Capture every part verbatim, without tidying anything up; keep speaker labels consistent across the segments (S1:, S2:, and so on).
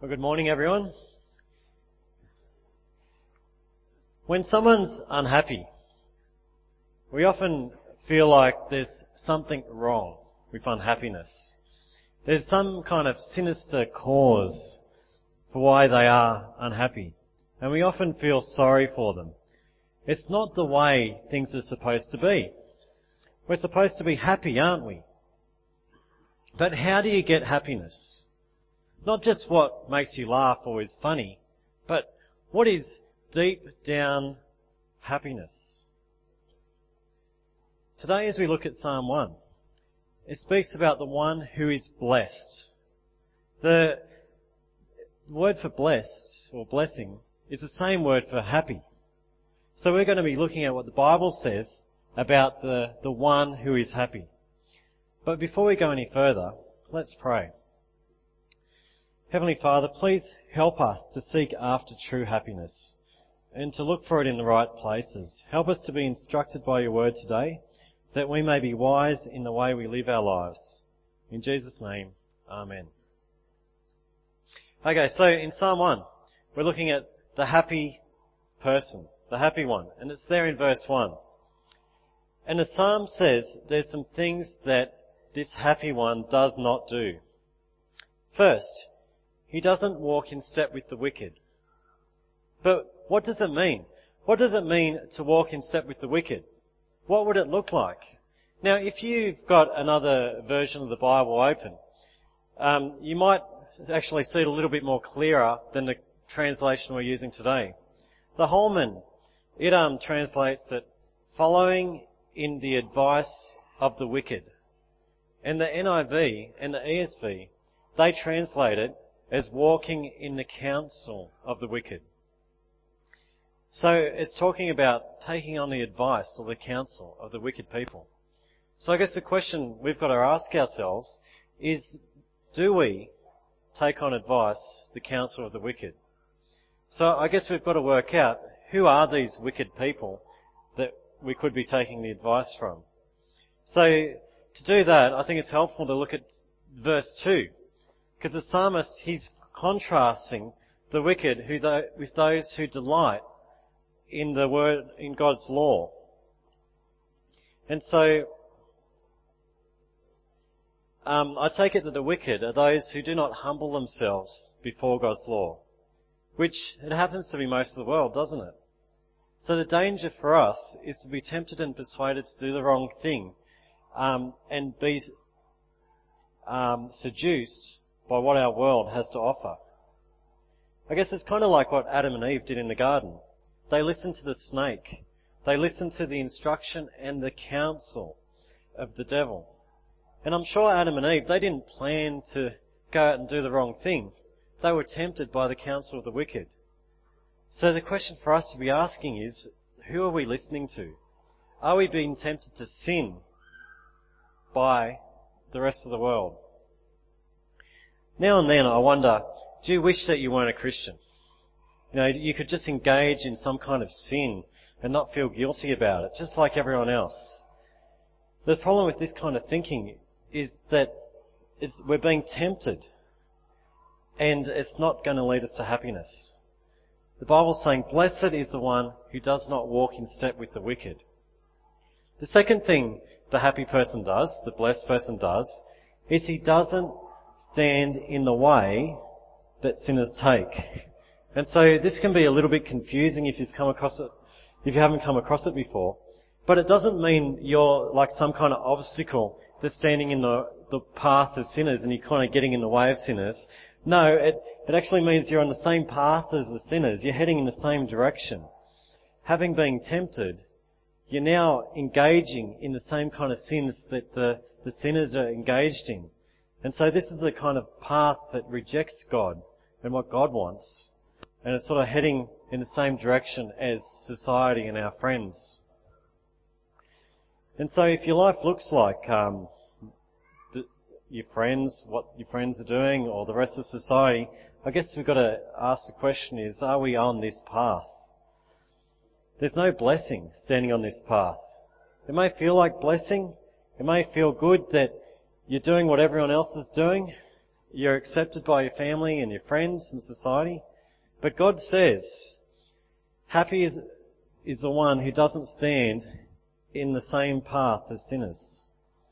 S1: Well, good morning, everyone. When someone's unhappy, we often feel like there's something wrong with unhappiness. There's some kind of sinister cause for why they are unhappy, and we often feel sorry for them. It's not the way things are supposed to be. We're supposed to be happy, aren't we? But how do you get happiness? Not just what makes you laugh or is funny, but what is deep down happiness? Today, as we look at Psalm one, it speaks about the one who is blessed. The word for blessed, or blessing, is the same word for happy. So we're going to be looking at what the Bible says about the, the one who is happy. But before we go any further, let's pray. Heavenly Father, please help us to seek after true happiness and to look for it in the right places. Help us to be instructed by your word today, that we may be wise in the way we live our lives. In Jesus' name, amen. Okay, so in Psalm one, we're looking at the happy person, the happy one, and it's there in verse one. And the Psalm says there's some things that this happy one does not do. First, he doesn't walk in step with the wicked. But what does it mean? What does it mean to walk in step with the wicked? What would it look like? Now, if you've got another version of the Bible open, um, you might actually see it a little bit more clearer than the translation we're using today. The Holman, it um, translates that following in the advice of the wicked. And the N I V and the E S V, they translate it as walking in the counsel of the wicked. So it's talking about taking on the advice or the counsel of the wicked people. So I guess the question we've got to ask ourselves is, do we take on advice, the counsel of the wicked? So I guess we've got to work out, who are these wicked people that we could be taking the advice from? So to do that, I think it's helpful to look at verse two. Because the psalmist, he's contrasting the wicked who th- with those who delight in the word, in God's law. And so, um, I take it that the wicked are those who do not humble themselves before God's law, which it happens to be most of the world, doesn't it? So the danger for us is to be tempted and persuaded to do the wrong thing, um, and be um, seduced by what our world has to offer. I guess it's kind of like what Adam and Eve did in the garden. They listened to the snake. They listened to the instruction and the counsel of the devil. And I'm sure Adam and Eve, they didn't plan to go out and do the wrong thing. They were tempted by the counsel of the wicked. So the question for us to be asking is, who are we listening to? Are we being tempted to sin by the rest of the world? Now and then I wonder, do you wish that you weren't a Christian? You know, you could just engage in some kind of sin and not feel guilty about it, just like everyone else. The problem with this kind of thinking is that it's, we're being tempted, and it's not going to lead us to happiness. The Bible's saying, blessed is the one who does not walk in step with the wicked. The second thing the happy person does, the blessed person does, is he doesn't stand in the way that sinners take. And so this can be a little bit confusing if you've come across it, if you haven't come across it before. But it doesn't mean you're like some kind of obstacle that's standing in the, the path of sinners and you're kind of getting in the way of sinners. No, it, it actually means you're on the same path as the sinners. You're heading in the same direction. Having been tempted, you're now engaging in the same kind of sins that the, the sinners are engaged in. And so this is the kind of path that rejects God and what God wants. And it's sort of heading in the same direction as society and our friends. And so if your life looks like um, the, your friends, what your friends are doing, or the rest of society, I guess we've got to ask the question is, are we on this path? There's no blessing standing on this path. It may feel like blessing. It may feel good that you're doing what everyone else is doing. You're accepted by your family and your friends and society. But God says, happy is, is the one who doesn't stand in the same path as sinners.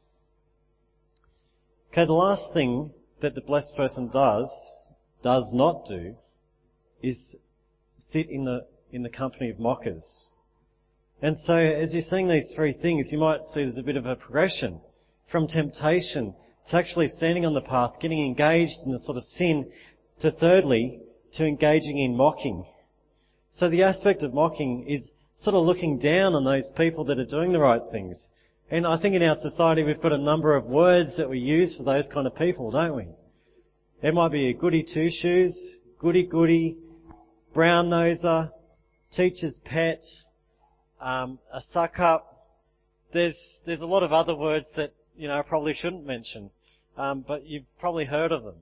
S1: Okay, the last thing that the blessed person does, does not do, is sit in the, in the company of mockers. And so as you're seeing these three things, you might see there's a bit of a progression from temptation to actually standing on the path, getting engaged in the sort of sin, to thirdly, to engaging in mocking. So the aspect of mocking is sort of looking down on those people that are doing the right things. And I think in our society we've got a number of words that we use for those kind of people, don't we? It might be a goody two-shoes, goody-goody, brown-noser, teacher's pet, um, a suck-up. There's, there's a lot of other words that, you know, I probably shouldn't mention, um, but you've probably heard of them.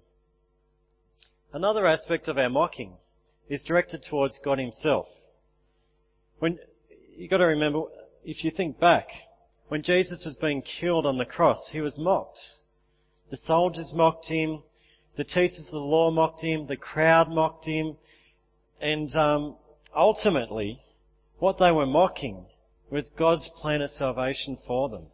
S1: Another aspect of our mocking is directed towards God Himself. When, you've got to remember, if you think back, when Jesus was being killed on the cross, He was mocked. The soldiers mocked Him, the teachers of the law mocked Him, the crowd mocked Him, and um, ultimately, what they were mocking was God's plan of salvation for them.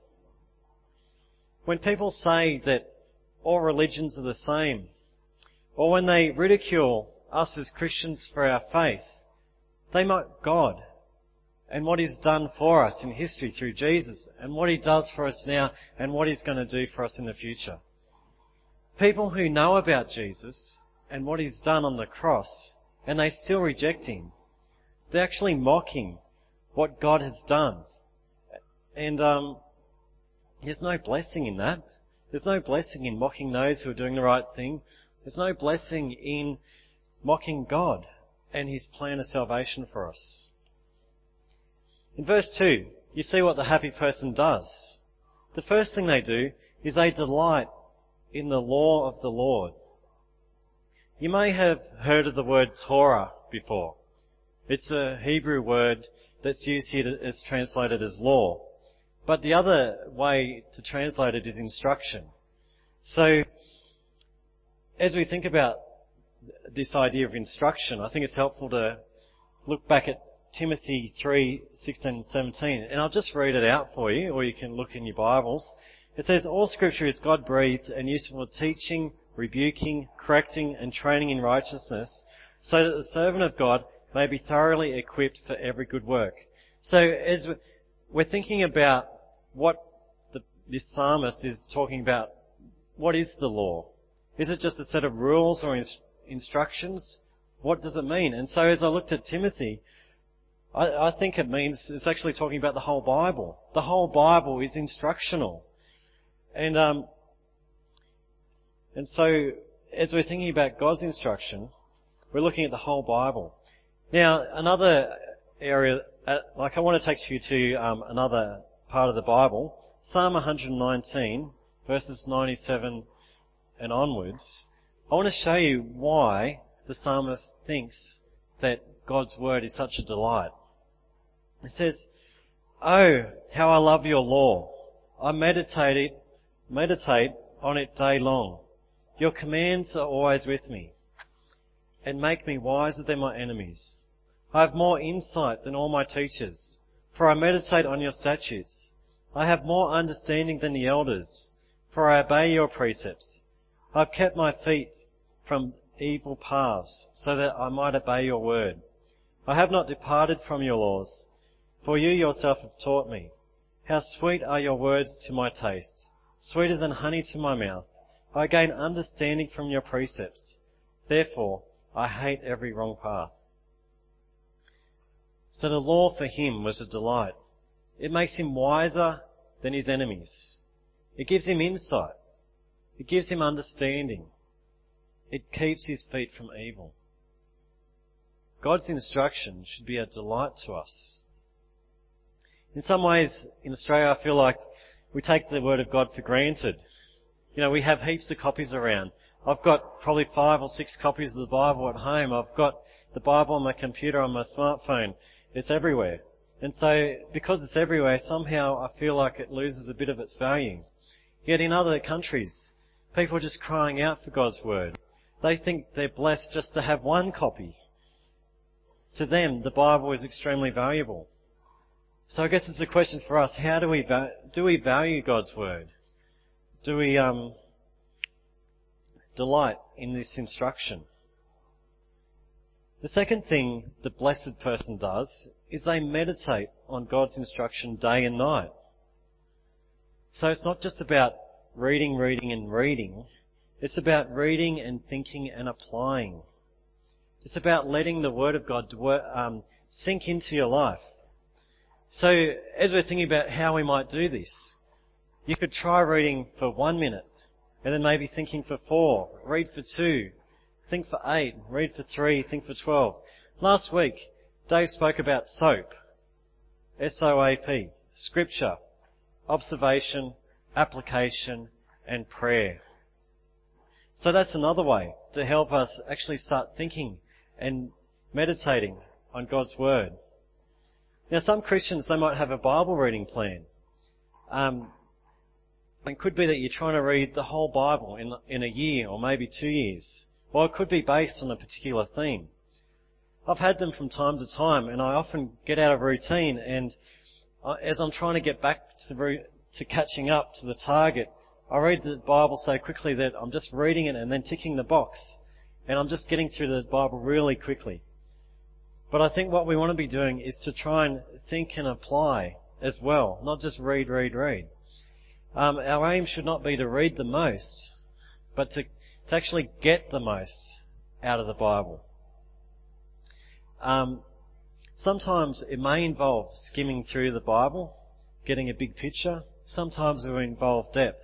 S1: When people say that all religions are the same, or when they ridicule us as Christians for our faith, they mock God and what He's done for us in history through Jesus, and what He does for us now, and what He's going to do for us in the future. People who know about Jesus and what He's done on the cross, and they still reject Him, they're actually mocking what God has done. And um, there's no blessing in that. There's no blessing in mocking those who are doing the right thing. There's no blessing in mocking God and His plan of salvation for us. In verse two, you see what the happy person does. The first thing they do is they delight in the law of the Lord. You may have heard of the word Torah before. It's a Hebrew word that's used here as translated as law. But the other way to translate it is instruction. So, as we think about this idea of instruction, I think it's helpful to look back at Timothy three, sixteen and seventeen. And I'll just read it out for you, or you can look in your Bibles. It says, all Scripture is God-breathed and useful for teaching, rebuking, correcting and training in righteousness, so that the servant of God may be thoroughly equipped for every good work. So as we're thinking about what the, this psalmist is talking about, what is the law? Is it just a set of rules or ins- instructions? What does it mean? And so as I looked at Timothy, I, I think it means it's actually talking about the whole Bible. The whole Bible is instructional. And um, and so as we're thinking about God's instruction, we're looking at the whole Bible. Now, another area, uh, like I want to take you to um, another part of the Bible, Psalm one nineteen, verses ninety-seven and onwards. I want to show you why the psalmist thinks that God's word is such a delight. It says, "Oh, how I love your law! I meditate it, meditate on it day long. Your commands are always with me, and make me wiser than my enemies. I have more insight than all my teachers, for I meditate on your statutes. I have more understanding than the elders, for I obey your precepts. I have kept my feet from evil paths, so that I might obey your word. I have not departed from your laws, for you yourself have taught me. How sweet are your words to my taste, sweeter than honey to my mouth. I gain understanding from your precepts. Therefore, I hate every wrong path." So the law for him was a delight. It makes him wiser than his enemies. It gives him insight. It gives him understanding. It keeps his feet from evil. God's instruction should be a delight to us. In some ways, in Australia, I feel like we take the Word of God for granted. You know, we have heaps of copies around. I've got probably five or six copies of the Bible at home. I've got the Bible on my computer, on my smartphone. It's everywhere. And so, because it's everywhere, somehow I feel like it loses a bit of its value. Yet in other countries, People are just crying out for God's Word. They think they're blessed just to have one copy. To them, the Bible is extremely valuable. So I guess it's a question for us, how do we va- do we value God's Word? Do we um, delight in this instruction? The second thing the blessed person does is they meditate on God's instruction day and night. So it's not just about reading, reading and reading. It's about reading and thinking and applying. It's about letting the Word of God um, sink into your life. So as we're thinking about how we might do this, you could try reading for one minute and then maybe thinking for four, read for two, think for eight, read for three, think for twelve. Last week, Dave spoke about SOAP, S O A P, Scripture, observation, application and prayer. So that's another way to help us actually start thinking and meditating on God's Word. Now, some Christians, they might have a Bible reading plan. Um, it could be that you're trying to read the whole Bible in, in a year or maybe two years. Or it could be based on a particular theme. I've had them from time to time, and I often get out of routine, and as I'm trying to get back to, to catching up to the target, I read the Bible so quickly that I'm just reading it and then ticking the box, and I'm just getting through the Bible really quickly. But I think what we want to be doing is to try and think and apply as well, not just read, read, read. Um, our aim should not be to read the most, but to, to actually get the most out of the Bible. Um, sometimes it may involve skimming through the Bible, getting a big picture. Sometimes it will involve depth.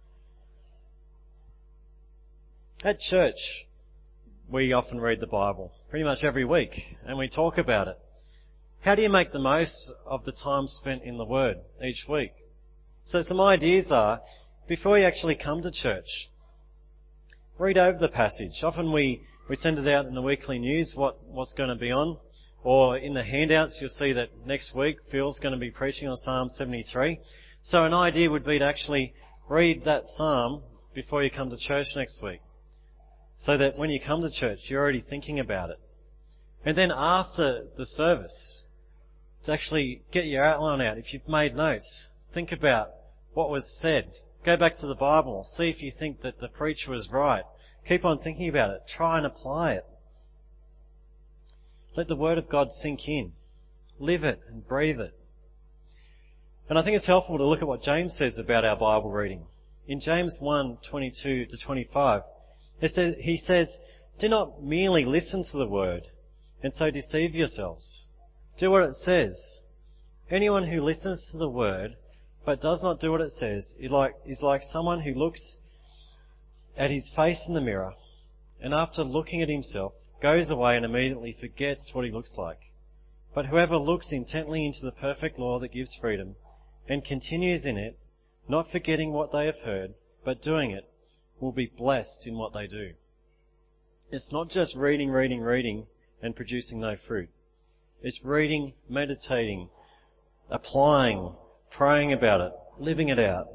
S1: At church, we often read the Bible pretty much every week, and we talk about it. How do you make the most of the time spent in the Word each week? So some ideas are, before you actually come to church, read over the passage. Often we, we send it out in the weekly news, what, what's going to be on, or in the handouts you'll see that next week Phil's going to be preaching on Psalm seventy-three. So an idea would be to actually read that psalm before you come to church next week, so that when you come to church, you're already thinking about it. And then after the service, to actually get your outline out. If you've made notes, think about what was said. Go back to the Bible. See if you think that the preacher was right. Keep on thinking about it. Try and apply it. Let the Word of God sink in. Live it and breathe it. And I think it's helpful to look at what James says about our Bible reading. In James one, twenty-two to twenty-five, It says, he says, do not merely listen to the word and so deceive yourselves. Do what it says. Anyone who listens to the word but does not do what it says is like, is like someone who looks at his face in the mirror and after looking at himself goes away and immediately forgets what he looks like. But whoever looks intently into the perfect law that gives freedom and continues in it, not forgetting what they have heard, but doing it, will be blessed in what they do. It's not just reading, reading, reading and producing no fruit. It's reading, meditating, applying, praying about it, living it out.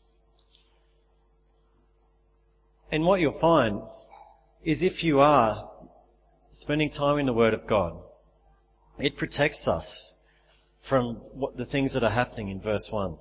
S1: And what you'll find is if you are spending time in the Word of God, it protects us from what the things that are happening in verse one.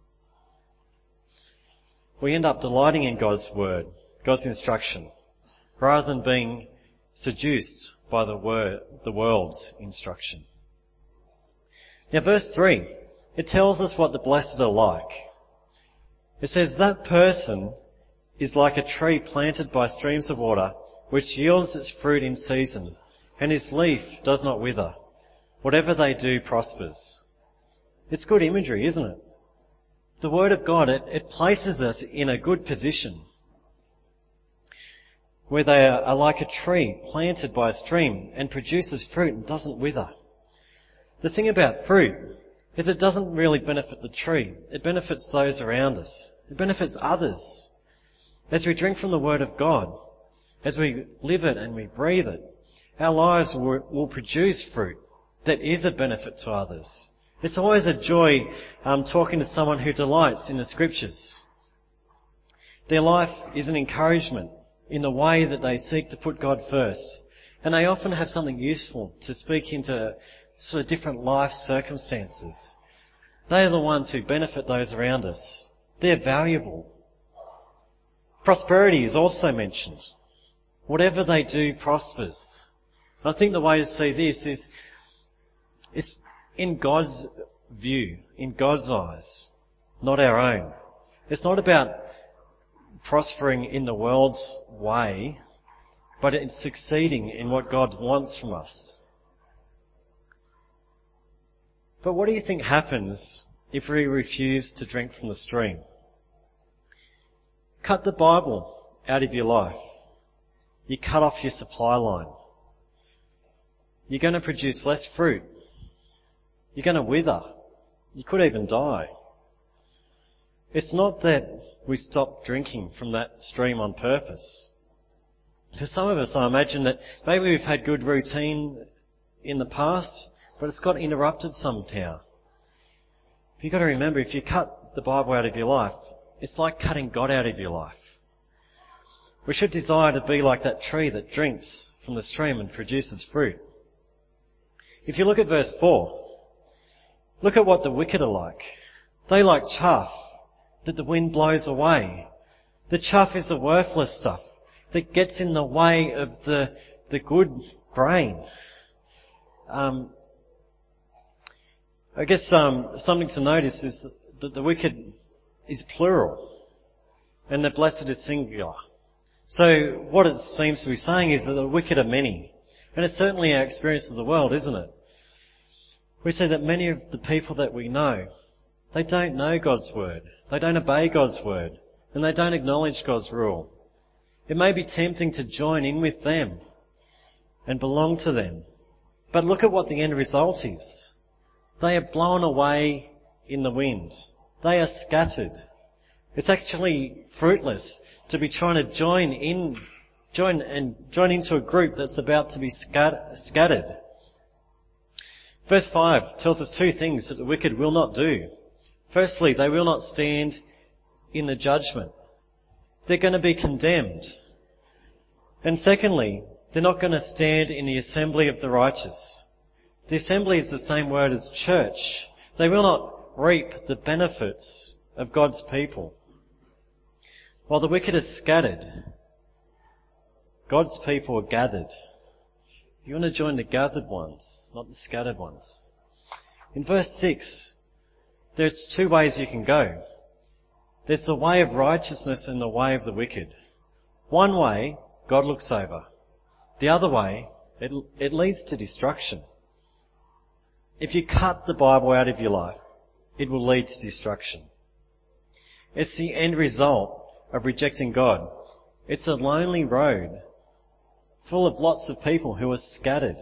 S1: We end up delighting in God's Word, God's instruction, rather than being seduced by the word, the world's instruction. Now verse three, it tells us what the blessed are like. It says, that person is like a tree planted by streams of water, which yields its fruit in season, and its leaf does not wither. Whatever they do prospers. It's good imagery, isn't it? The Word of God, it, it places us in a good position where they are, are like a tree planted by a stream and produces fruit and doesn't wither. The thing about fruit is it doesn't really benefit the tree. It benefits those around us. It benefits others. As we drink from the Word of God, as we live it and we breathe it, our lives will, will produce fruit that is a benefit to others. It's always a joy um, talking to someone who delights in the Scriptures. Their life is an encouragement in the way that they seek to put God first. And they often have something useful to speak into sort of different life circumstances. They are the ones who benefit those around us. They're valuable. Prosperity is also mentioned. Whatever they do prospers. I think the way to see this is it's in God's view, in God's eyes, not our own. It's not about prospering in the world's way, but it's succeeding in what God wants from us. But what do you think happens if we refuse to drink from the stream? Cut the Bible out of your life. You cut off your supply line. You're going to produce less fruit. You're going to wither. You could even die. It's not that we stop drinking from that stream on purpose. For some of us, I imagine that maybe we've had good routine in the past, but it's got interrupted somehow. You've got to remember, if you cut the Bible out of your life, it's like cutting God out of your life. We should desire to be like that tree that drinks from the stream and produces fruit. If you look at verse four, look at what the wicked are like. They like chaff that the wind blows away. The chaff is the worthless stuff that gets in the way of the, the good grain. Um, I guess um, something to notice is that the wicked is plural and the blessed is singular. So what it seems to be saying is that the wicked are many. And it's certainly our experience of the world, isn't it? We see that many of the people that we know, they don't know God's word. They don't obey God's word. And they don't acknowledge God's rule. It may be tempting to join in with them and belong to them. But look at what the end result is. They are blown away in the wind. They are scattered. It's actually fruitless to be trying to join in, join and join into a group that's about to be scat- scattered. Verse five tells us two things that the wicked will not do. Firstly, they will not stand in the judgment. They're going to be condemned. And secondly, they're not going to stand in the assembly of the righteous. The assembly is the same word as church. They will not reap the benefits of God's people. While the wicked are scattered, God's people are gathered. You want to join the gathered ones, not the scattered ones. In verse six, there's two ways you can go. There's the way of righteousness and the way of the wicked. One way, God looks over. The other way, it, it leads to destruction. If you cut the Bible out of your life, it will lead to destruction. It's the end result of rejecting God. It's a lonely road full of lots of people who are scattered.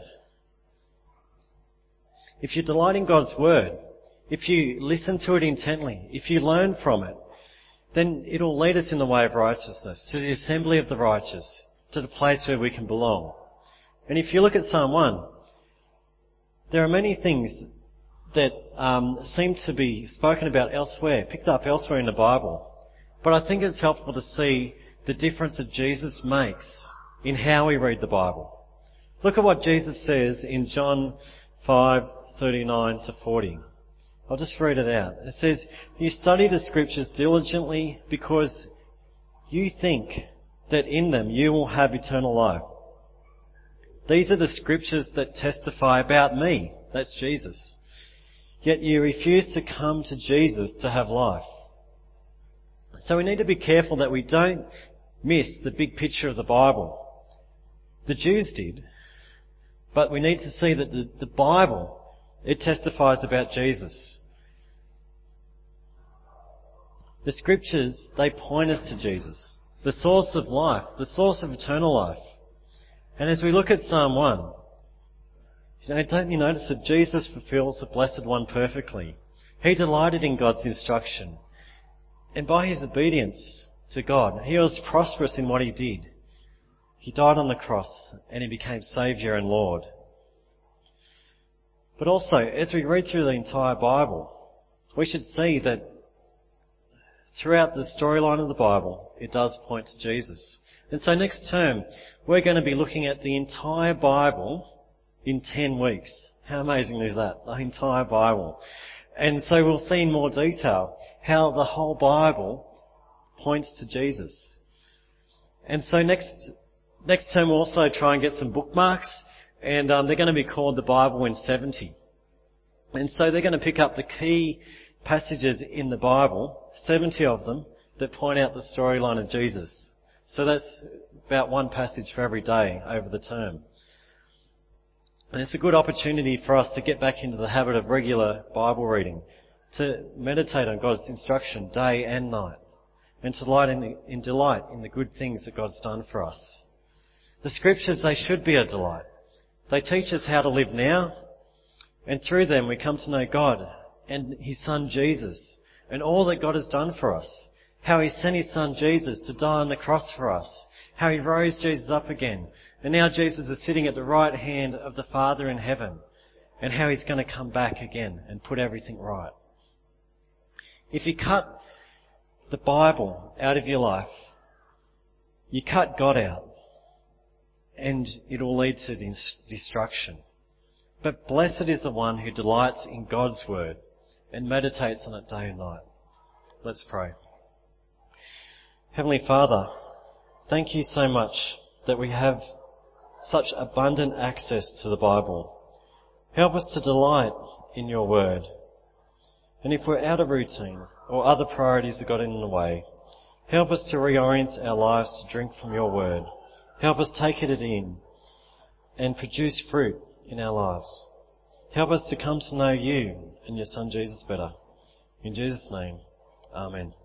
S1: If you delight in God's word, if you listen to it intently, if you learn from it, then it'll lead us in the way of righteousness, to the assembly of the righteous, to the place where we can belong. And if you look at Psalm one, there are many things that um, seem to be spoken about elsewhere, picked up elsewhere in the Bible. But I think it's helpful to see the difference that Jesus makes in how we read the Bible. Look at what Jesus says in John five thirty-nine to forty. I'll just read it out. It says, "You study the scriptures diligently because you think that in them you will have eternal life. These are the scriptures that testify about me," that's Jesus, "yet you refuse to come to Jesus to have life." So we need to be careful that we don't miss the big picture of the Bible. The Jews did, but we need to see that the, the Bible, it testifies about Jesus. The scriptures, they point us to Jesus, the source of life, the source of eternal life. And as we look at Psalm one, you know, don't you notice that Jesus fulfills the Blessed One perfectly? He delighted in God's instruction. And by his obedience to God, he was prosperous in what he did. He died on the cross and he became Saviour and Lord. But also, as we read through the entire Bible, we should see that throughout the storyline of the Bible, it does point to Jesus. And so next term, we're going to be looking at the entire Bible in ten weeks. How amazing is that? The entire Bible. And so we'll see in more detail how the whole Bible points to Jesus. And so next next term we'll also try and get some bookmarks, and um, they're going to be called the Bible in seventy. And so they're going to pick up the key passages in the Bible, seventy of them, that point out the storyline of Jesus. So that's about one passage for every day over the term. And it's a good opportunity for us to get back into the habit of regular Bible reading, to meditate on God's instruction day and night, and to delight in, the, in delight in the good things that God's done for us. The Scriptures, they should be a delight. They teach us how to live now, and through them we come to know God and His Son Jesus, and all that God has done for us. How He sent His Son Jesus to die on the cross for us. How He rose Jesus up again. And now Jesus is sitting at the right hand of the Father in heaven. And how He's going to come back again and put everything right. If you cut the Bible out of your life, you cut God out, and it will lead to destruction. But blessed is the one who delights in God's word and meditates on it day and night. Let's pray. Heavenly Father, thank you so much that we have such abundant access to the Bible. Help us to delight in your word. And if we're out of routine or other priorities that got in the way, help us to reorient our lives to drink from your word. Help us take it in and produce fruit in our lives. Help us to come to know you and your Son Jesus better. In Jesus' name, amen.